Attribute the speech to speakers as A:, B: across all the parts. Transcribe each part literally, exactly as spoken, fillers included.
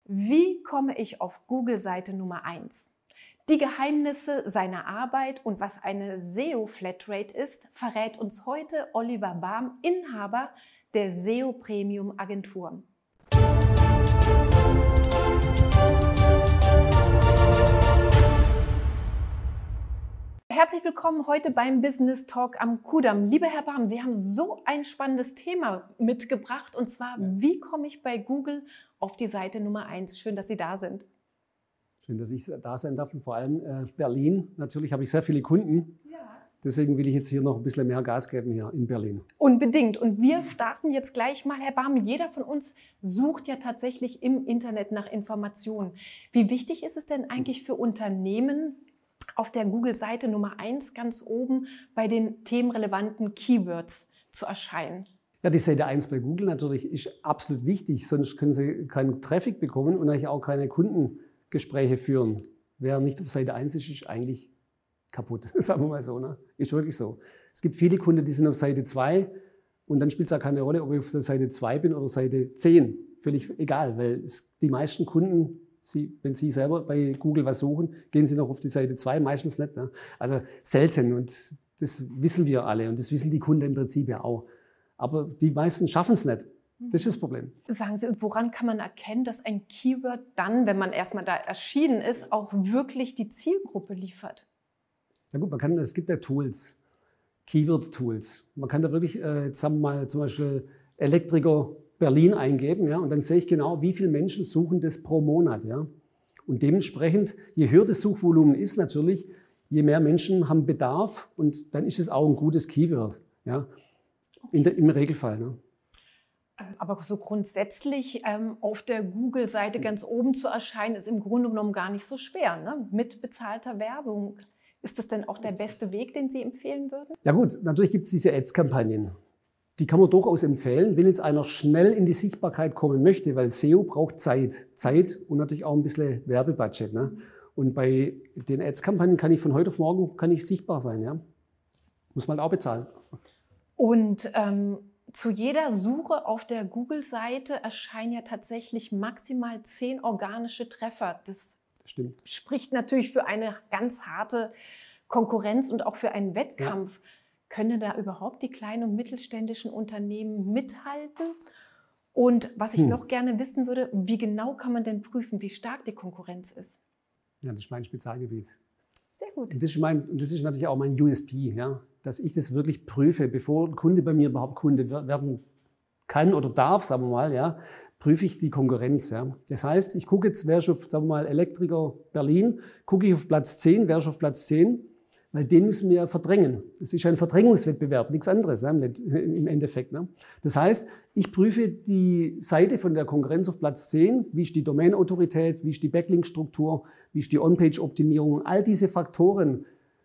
A: Wie komme ich auf Google-Seite Nummer eins? Die Geheimnisse seiner Arbeit und was eine S E O-Flatrate ist, verrät uns heute Oliver Bahm, Inhaber der S E O Premium Agentur. Herzlich willkommen heute beim Business Talk am Kudamm. Lieber Herr Bahm, Sie haben so ein spannendes Thema mitgebracht, und zwar, wie komme ich bei Google auf die Seite Nummer eins? Schön, dass Sie da sind.
B: Schön, dass ich da sein darf, und vor allem äh, Berlin. Natürlich habe ich sehr viele Kunden. Ja. Deswegen will ich jetzt hier noch ein bisschen mehr Gas geben hier in Berlin.
A: Unbedingt. Und wir starten jetzt gleich mal, Herr Bahm. Jeder von uns sucht ja tatsächlich im Internet nach Informationen. Wie wichtig ist es denn eigentlich für Unternehmen, auf der Google-Seite Nummer eins ganz oben bei den themenrelevanten Keywords zu erscheinen?
B: Ja, die Seite eins bei Google natürlich ist absolut wichtig, sonst können Sie keinen Traffic bekommen und eigentlich auch keine Kundengespräche führen. Wer nicht auf Seite eins ist, ist eigentlich kaputt, sagen wir mal so. Ne? Ist wirklich so. Es gibt viele Kunden, die sind auf Seite zwei und dann spielt es auch keine Rolle, ob ich auf der Seite zwei bin oder Seite zehn. Völlig egal, weil es, die meisten Kunden, Sie, wenn Sie selber bei Google was suchen, gehen Sie noch auf die Seite zwei, meistens nicht. Ne? Also selten, und das wissen wir alle und das wissen die Kunden im Prinzip ja auch. Aber die meisten schaffen es nicht. Das ist das Problem.
A: Sagen Sie, und woran kann man erkennen, dass ein Keyword dann, wenn man erstmal da erschienen ist, auch wirklich die Zielgruppe liefert?
B: Ja gut, man kann, es gibt ja Tools, Keyword-Tools. Man kann da wirklich, äh, jetzt sagen wir mal zum Beispiel Elektriker Berlin eingeben, ja, und dann sehe ich genau, wie viele Menschen suchen das pro Monat. Ja. Und dementsprechend, je höher das Suchvolumen ist natürlich, je mehr Menschen haben Bedarf, und dann ist es auch ein gutes Keyword, ja, in der, im Regelfall. Ne.
A: Aber so grundsätzlich ähm, auf der Google-Seite ganz oben zu erscheinen, ist im Grunde genommen gar nicht so schwer, ne? Mit bezahlter Werbung. Ist das denn auch der beste Weg, den Sie empfehlen würden?
B: Ja gut, natürlich gibt es diese Ads-Kampagnen. Die kann man durchaus empfehlen, wenn jetzt einer schnell in die Sichtbarkeit kommen möchte, weil S E O braucht Zeit. Zeit und natürlich auch ein bisschen Werbebudget. Ne? Und bei den Ads-Kampagnen kann ich von heute auf morgen kann ich sichtbar sein. Ja? Muss man halt auch bezahlen.
A: Und ähm, zu jeder Suche auf der Google-Seite erscheinen ja tatsächlich maximal zehn organische Treffer. Das
B: Stimmt.
A: Spricht natürlich für eine ganz harte Konkurrenz und auch für einen Wettkampf. Ja. Können da überhaupt die kleinen und mittelständischen Unternehmen mithalten? Und was ich hm. noch gerne wissen würde, wie genau kann man denn prüfen, wie stark die Konkurrenz ist?
B: Ja, das ist mein Spezialgebiet.
A: Sehr gut.
B: Und das ist, mein, und das ist natürlich auch mein U S P, ja, dass ich das wirklich prüfe, bevor ein Kunde bei mir überhaupt Kunde werden kann oder darf, sagen wir mal, ja, prüfe ich die Konkurrenz. Ja. Das heißt, ich gucke jetzt, wer ist auf, sagen wir mal, Elektriker Berlin, gucke ich auf Platz zehn, wer ist auf Platz zehn? Weil den müssen wir verdrängen. Es ist ein Verdrängungswettbewerb, nichts anderes im Endeffekt. Das heißt, ich prüfe die Seite von der Konkurrenz auf Platz zehn, wie ist die Domain-Autorität, wie ist die Backlink-Struktur, wie ist die On-Page-Optimierung. All diese Faktoren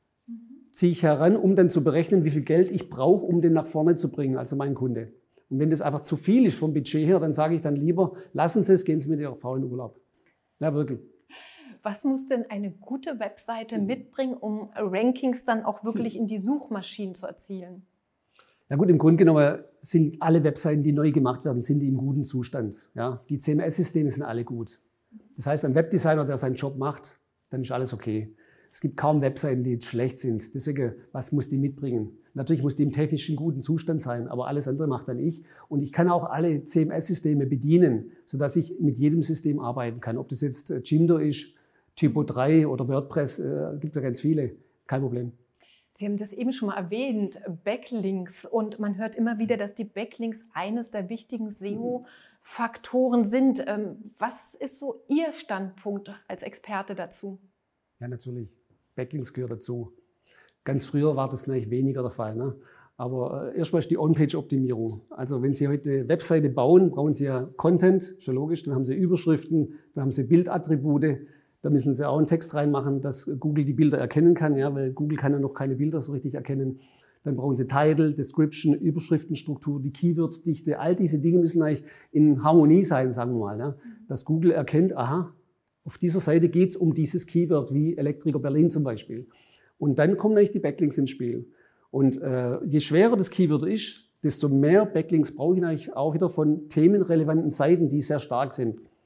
B: ziehe ich heran, um dann zu berechnen, wie viel Geld ich brauche, um den nach vorne zu bringen, also mein Kunde. Und wenn das einfach zu viel ist vom Budget her, dann sage ich dann lieber, lassen Sie es, gehen Sie mit Ihrer Frau in Urlaub. Ja, wirklich.
A: Was muss denn eine gute Webseite mitbringen, um Rankings dann auch wirklich in die Suchmaschinen zu erzielen?
B: Ja gut, im Grunde genommen sind alle Webseiten, die neu gemacht werden, sind die im guten Zustand. Ja, die C M S-Systeme sind alle gut. Das heißt, ein Webdesigner, der seinen Job macht, dann ist alles okay. Es gibt kaum Webseiten, die jetzt schlecht sind. Deswegen, was muss die mitbringen? Natürlich muss die im technischen guten Zustand sein, aber alles andere macht dann ich. Und ich kann auch alle C M S-Systeme bedienen, sodass ich mit jedem System arbeiten kann. Ob das jetzt Jimdo ist, Typo drei oder WordPress, äh, gibt es ja ganz viele, kein Problem.
A: Sie haben das eben schon mal erwähnt, Backlinks. Und man hört immer wieder, dass die Backlinks eines der wichtigen S E O-Faktoren sind. Ähm, was ist so Ihr Standpunkt als Experte dazu?
B: Ja, natürlich. Backlinks gehört dazu. Ganz früher war das natürlich weniger der Fall. Ne? Aber äh, erstmal ist die On-Page-Optimierung. Also wenn Sie heute eine Webseite bauen, brauchen Sie ja Content, schon logisch. Dann haben Sie Überschriften, dann haben Sie Bildattribute. Da müssen Sie auch einen Text reinmachen, dass Google die Bilder erkennen kann, ja, weil Google kann ja noch keine Bilder so richtig erkennen. Dann brauchen Sie Title, Description, Überschriftenstruktur, die Keyword-Dichte. All diese Dinge müssen eigentlich in Harmonie sein, sagen wir mal. Ja, dass Google erkennt, aha, auf dieser Seite geht es um dieses Keyword, wie Elektriker Berlin zum Beispiel. Und dann kommen eigentlich die Backlinks ins Spiel. Und äh, je schwerer das Keyword ist, desto mehr Backlinks brauche ich eigentlich auch wieder von themenrelevanten Seiten, die sehr stark sind.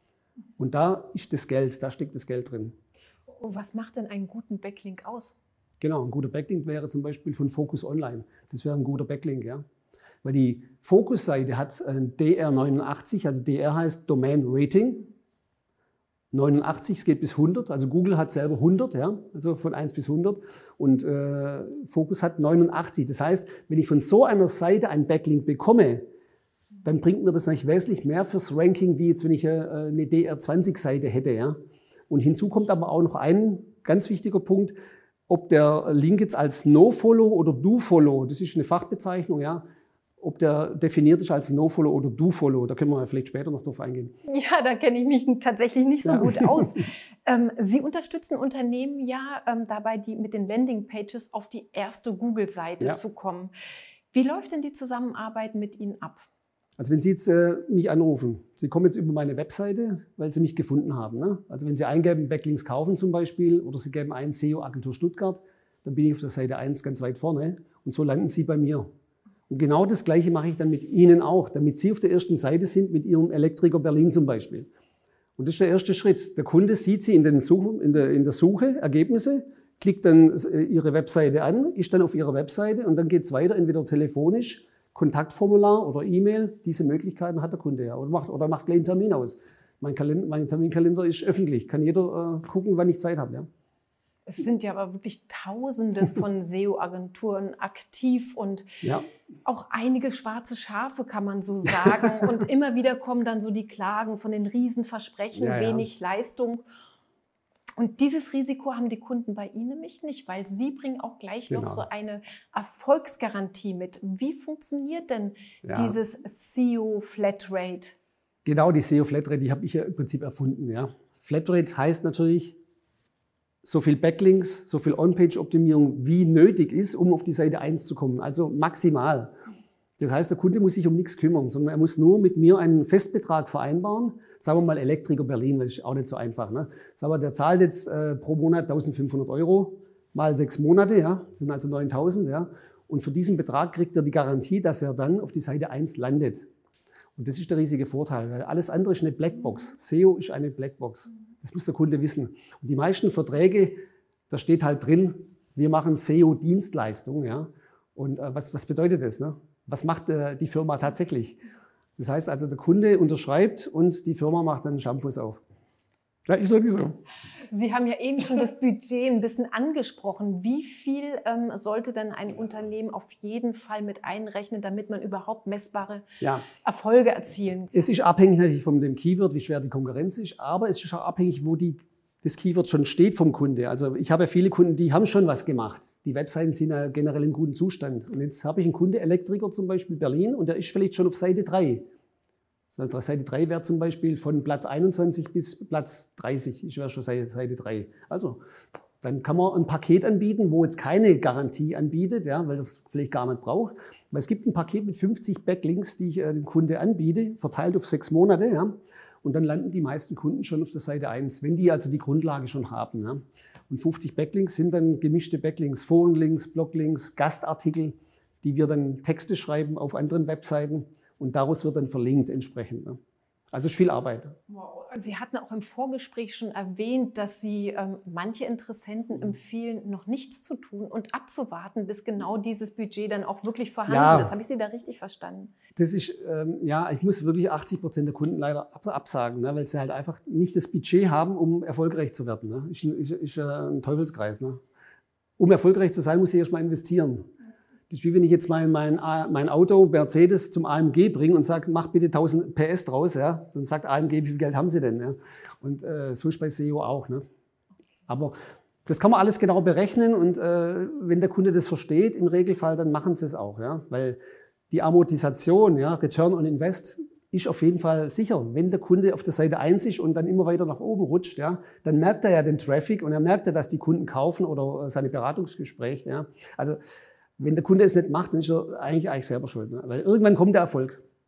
B: Und da ist das Geld, da steckt das Geld drin.
A: Und was macht denn einen guten Backlink aus?
B: Genau, ein guter Backlink wäre zum Beispiel von Focus Online. Das wäre ein guter Backlink, ja. Weil die Focus-Seite hat ein D R neunundachtzig, also D R heißt Domain Rating. neunundachtzig, es geht bis hundert, also Google hat selber hundert, ja, also von eins bis hundert und äh, Focus hat neunundachtzig. Das heißt, wenn ich von so einer Seite einen Backlink bekomme, dann bringt mir das eigentlich wesentlich mehr fürs Ranking, wie jetzt wenn ich äh, eine D R zwanzig Seite hätte. Ja. Und hinzu kommt aber auch noch ein ganz wichtiger Punkt, ob der Link jetzt als No-Follow oder Do-Follow, das ist eine Fachbezeichnung, ja, ob der definiert ist als No-Follow oder Do-Follow. Da können wir vielleicht später noch drauf eingehen.
A: Ja, da kenne ich mich tatsächlich nicht so
B: ja.
A: gut aus. ähm, Sie unterstützen Unternehmen ja ähm, dabei, die mit den Landingpages auf die erste Google-Seite
B: ja.
A: zu kommen. Wie läuft denn die Zusammenarbeit mit Ihnen ab?
B: Also wenn Sie jetzt äh, mich anrufen, Sie kommen jetzt über meine Webseite, weil Sie mich gefunden haben. Ne? Also wenn Sie eingeben, Backlinks kaufen zum Beispiel, oder Sie geben ein S E O-Agentur Stuttgart, dann bin ich auf der Seite eins ganz weit vorne und so landen Sie bei mir. Und genau das Gleiche mache ich dann mit Ihnen auch, damit Sie auf der ersten Seite sind mit Ihrem Elektriker Berlin zum Beispiel. Und das ist der erste Schritt. Der Kunde sieht Sie in, den Such, in, der, in der Suche, Ergebnisse, klickt dann Ihre Webseite an, ist dann auf Ihrer Webseite und dann geht es weiter, entweder telefonisch, Kontaktformular oder E-Mail. Diese Möglichkeiten hat der Kunde ja. Oder macht, oder macht gleich einen Termin aus. Mein, Kalender, mein Terminkalender ist öffentlich, kann jeder äh, gucken, wann ich Zeit habe. Ja.
A: Es sind ja aber wirklich Tausende von S E O-Agenturen aktiv und ja. auch einige schwarze Schafe, kann man so sagen. Und immer wieder kommen dann so die Klagen von den Riesenversprechen, ja, ja. wenig Leistung. Und dieses Risiko haben die Kunden bei Ihnen nämlich nicht, weil Sie bringen auch gleich genau. noch so eine Erfolgsgarantie mit. Wie funktioniert denn ja. dieses S E O-Flatrate? Genau,
B: die S E O-Flatrate, die habe ich ja im Prinzip erfunden. Ja. Flatrate heißt natürlich, so viel Backlinks, so viel On-Page-Optimierung, wie nötig ist, um auf die Seite eins zu kommen. Also maximal. Das heißt, der Kunde muss sich um nichts kümmern, sondern er muss nur mit mir einen Festbetrag vereinbaren. Sagen wir mal Elektriker Berlin, das ist auch nicht so einfach. Ne? Sagen wir, der zahlt jetzt äh, pro Monat eintausendfünfhundert Euro mal sechs Monate, ja? Das sind also neuntausend. Ja? Und für diesen Betrag kriegt er die Garantie, dass er dann auf die Seite eins landet. Und das ist der riesige Vorteil, weil alles andere ist eine Blackbox. S E O ist eine Blackbox. Das muss der Kunde wissen. Und die meisten Verträge, da steht halt drin, wir machen S E O-Dienstleistung. Ja? Und äh, was, was bedeutet das? Ne? Was macht äh, die Firma tatsächlich? Das heißt also, der Kunde unterschreibt und die Firma macht dann Shampoos auf. Ja, ist wirklich so.
A: Sie haben ja eben schon das Budget ein bisschen angesprochen. Wie viel ähm, sollte denn ein Unternehmen auf jeden Fall mit einrechnen, damit man überhaupt messbare ja. Erfolge erzielen kann?
B: Es ist abhängig natürlich von dem Keyword, wie schwer die Konkurrenz ist, aber es ist auch abhängig, wo die, das Keyword schon steht vom Kunde. Also ich habe ja viele Kunden, die haben schon was gemacht. Die Webseiten sind ja generell im guten Zustand. Und jetzt habe ich einen Kunde, Elektriker zum Beispiel Berlin, und der ist vielleicht schon auf Seite drei. Seite drei wäre zum Beispiel von Platz einundzwanzig bis Platz dreißig. Ich wäre schon Seite, Seite drei. Also, dann kann man ein Paket anbieten, wo jetzt keine Garantie anbietet, ja, weil das vielleicht gar nicht braucht. Weil es gibt ein Paket mit fünfzig Backlinks, die ich äh, dem Kunde anbiete, verteilt auf sechs Monate. Ja, und dann landen die meisten Kunden schon auf der Seite eins, wenn die also die Grundlage schon haben. Ja. Und fünfzig Backlinks sind dann gemischte Backlinks, Forenlinks, Bloglinks, Gastartikel, die wir dann Texte schreiben auf anderen Webseiten. Und daraus wird dann verlinkt entsprechend. Ne? Also ist viel Arbeit.
A: Wow. Sie hatten auch im Vorgespräch schon erwähnt, dass Sie ähm, manche Interessenten empfehlen, noch nichts zu tun und abzuwarten, bis genau dieses Budget dann auch wirklich vorhanden ja. ist. Habe ich Sie da richtig verstanden?
B: Das ist, ähm, ja, ich muss wirklich achtzig Prozent der Kunden leider ab, absagen, ne? Weil sie halt einfach nicht das Budget haben, um erfolgreich zu werden. Ne? Ist, ist, ist ein Teufelskreis. Ne? Um erfolgreich zu sein, muss ich erst mal investieren. Das ist wie wenn ich jetzt mein, mein, mein Auto Mercedes zum A M G bringe und sage, mach bitte tausend P S draus. Ja? Dann sagt A M G, wie viel Geld haben Sie denn? Ja? Und äh, so ist bei S E O auch. Ne? Aber das kann man alles genau berechnen und äh, wenn der Kunde das versteht, im Regelfall, dann machen sie es auch. Ja? Weil die Amortisation, ja, Return on Invest, ist auf jeden Fall sicher. Wenn der Kunde auf der Seite eins ist und dann immer weiter nach oben rutscht, ja, dann merkt er ja den Traffic und er merkt ja, dass die Kunden kaufen oder seine Beratungsgespräche. Ja? Also wenn der Kunde es nicht macht, dann ist er eigentlich, eigentlich selber schuld. Ne? Weil irgendwann kommt der Erfolg.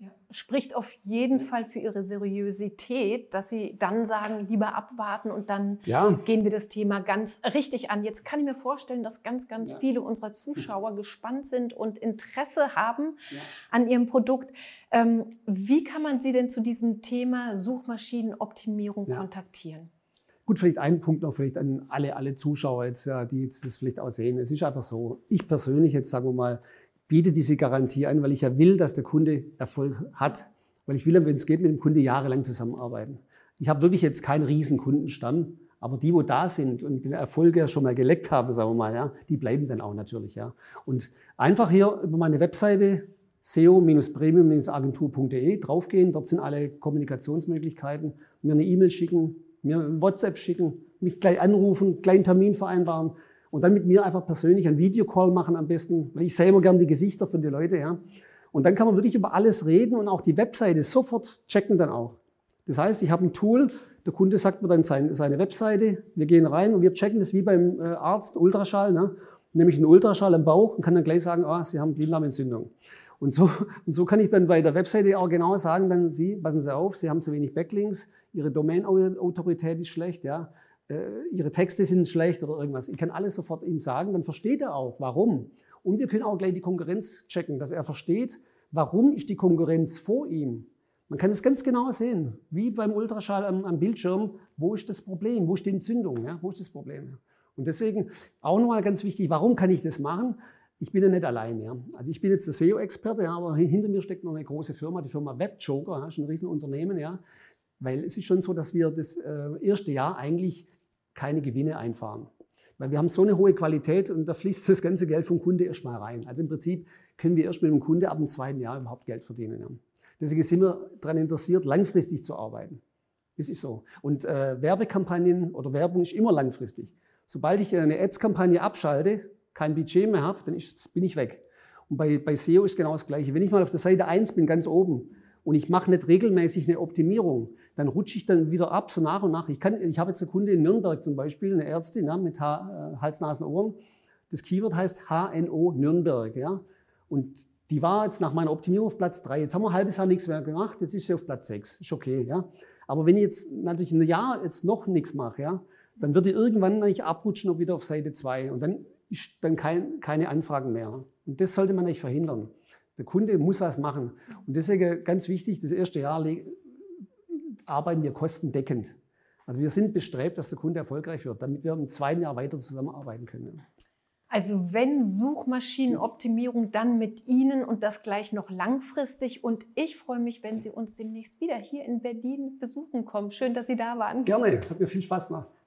A: Ja. Spricht auf jeden Fall für Ihre Seriosität, dass Sie dann sagen, lieber abwarten und dann
B: ja.
A: gehen wir das Thema ganz richtig an. Jetzt kann ich mir vorstellen, dass ganz, ganz ja. viele unserer Zuschauer gespannt sind und Interesse haben ja. an Ihrem Produkt. Ähm, wie kann man Sie denn zu diesem Thema Suchmaschinenoptimierung ja. kontaktieren?
B: Gut, vielleicht ein Punkt noch vielleicht an alle, alle Zuschauer, jetzt, ja, die jetzt das vielleicht auch sehen. Es ist einfach so, ich persönlich jetzt, sagen wir mal, biete diese Garantie an, weil ich ja will, dass der Kunde Erfolg hat. Weil ich will, wenn es geht, mit dem Kunde jahrelang zusammenarbeiten. Ich habe wirklich jetzt keinen riesen Kundenstamm, aber die, wo da sind und den Erfolg ja schon mal geleckt haben, sagen wir mal, ja, die bleiben dann auch natürlich. Ja. Und einfach hier über meine Webseite S E O Premium Agentur punkt de draufgehen, dort sind alle Kommunikationsmöglichkeiten, mir eine E-Mail schicken, mir ein WhatsApp schicken, mich gleich anrufen, gleich einen Termin vereinbaren. Und dann mit mir einfach persönlich einen Videocall machen am besten, weil ich sehe immer gerne die Gesichter von den Leuten. Ja. Und dann kann man wirklich über alles reden und auch die Webseite sofort checken dann auch. Das heißt, ich habe ein Tool, der Kunde sagt mir dann seine, seine Webseite, wir gehen rein und wir checken das wie beim Arzt, Ultraschall, ne? Nämlich einen Ultraschall am Bauch und kann dann gleich sagen, ah, Sie haben Blinddarmentzündung. Und so, und so kann ich dann bei der Webseite auch genau sagen, dann Sie, passen Sie auf, Sie haben zu wenig Backlinks, Ihre Domain-Autorität ist schlecht, ja. Ihre Texte sind schlecht oder irgendwas. Ich kann alles sofort ihm sagen, dann versteht er auch, warum. Und wir können auch gleich die Konkurrenz checken, dass er versteht, warum ist die Konkurrenz vor ihm. Man kann es ganz genau sehen, wie beim Ultraschall am, am Bildschirm, wo ist das Problem, wo ist die Entzündung, ja? Wo ist das Problem. Und deswegen auch nochmal ganz wichtig, warum kann ich das machen? Ich bin ja nicht allein. Ja? Also ich bin jetzt der S E O-Experte, ja, aber hinter mir steckt noch eine große Firma, die Firma WebJoker, ja, ist ein Riesenunternehmen, ja? Weil es ist schon so, dass wir das äh, erste Jahr eigentlich keine Gewinne einfahren. Weil wir haben so eine hohe Qualität und da fließt das ganze Geld vom Kunde erstmal rein. Also im Prinzip können wir erst mit dem Kunde ab dem zweiten Jahr überhaupt Geld verdienen. Ja. Deswegen sind wir daran interessiert, langfristig zu arbeiten. Das ist so. Und äh, Werbekampagnen oder Werbung ist immer langfristig. Sobald ich eine Ads-Kampagne abschalte, kein Budget mehr habe, dann ist, bin ich weg. Und bei, bei S E O ist genau das Gleiche. Wenn ich mal auf der Seite eins bin, ganz oben, und ich mache nicht regelmäßig eine Optimierung, dann rutsche ich dann wieder ab, so nach und nach. Ich, kann, ich habe jetzt eine Kunde in Nürnberg zum Beispiel, eine Ärztin ja, mit H, Hals, Nasen, Ohren. Das Keyword heißt H N O Nürnberg. Ja. Und die war jetzt nach meiner Optimierung auf Platz drei. Jetzt haben wir ein halbes Jahr nichts mehr gemacht, jetzt ist sie auf Platz sechs. Ist okay. Ja. Aber wenn ich jetzt natürlich ein Jahr jetzt noch nichts mache, ja, dann wird die irgendwann nicht abrutschen und wieder auf Seite zwei. Und dann ist dann kein, keine Anfragen mehr. Und das sollte man nicht verhindern. Der Kunde muss was machen. Und deswegen ganz wichtig, das erste Jahr arbeiten wir kostendeckend. Also wir sind bestrebt, dass der Kunde erfolgreich wird, damit wir im zweiten Jahr weiter zusammenarbeiten können.
A: Also wenn Suchmaschinenoptimierung, dann mit Ihnen und das gleich noch langfristig. Und ich freue mich, wenn Sie uns demnächst wieder hier in Berlin besuchen kommen. Schön, dass Sie da waren.
B: Gerne, hat mir viel Spaß gemacht.